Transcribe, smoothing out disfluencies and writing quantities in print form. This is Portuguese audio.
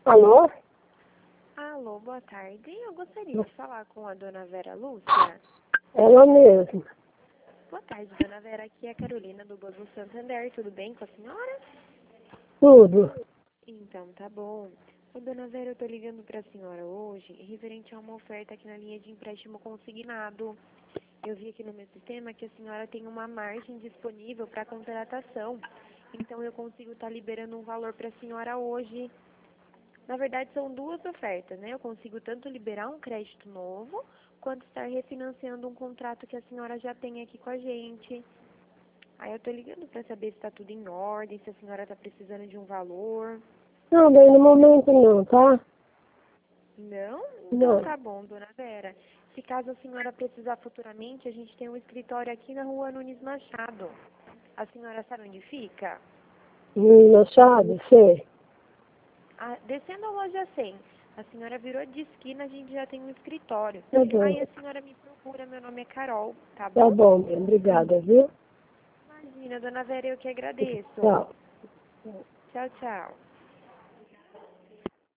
Alô? Alô, boa tarde. Eu gostaria de falar com a dona Vera Lúcia. Ela mesma. Boa tarde, dona Vera. Aqui é a Carolina do Banco Santander. Tudo bem com a senhora? Tudo. Então, tá bom. Ô, dona Vera, eu tô ligando pra senhora hoje referente a uma oferta aqui na linha de empréstimo consignado. Eu vi aqui no meu sistema que a senhora tem uma margem disponível para contratação. Então, eu consigo estar liberando um valor para a senhora hoje. Na verdade, são duas ofertas, né? Eu consigo tanto liberar um crédito novo, quanto estar refinanciando um contrato que a senhora já tem aqui com a gente. Aí eu tô ligando para saber se está tudo em ordem, se a senhora está precisando de um valor. Não, bem, no momento não, tá? Não? Então Não. tá bom, dona Vera. Se caso a senhora precisar futuramente, a gente tem um escritório aqui na rua Nunes Machado. A senhora sabe onde fica? Machado, sei. Descendo a loja 100. A senhora virou de esquina, a gente já tem um escritório. Tá bom. Aí a senhora me procura, meu nome é Carol, tá Tá bom? bom, bem. Obrigada, viu? Imagina, dona Vera, eu que agradeço. Tchau. Tchau, tchau.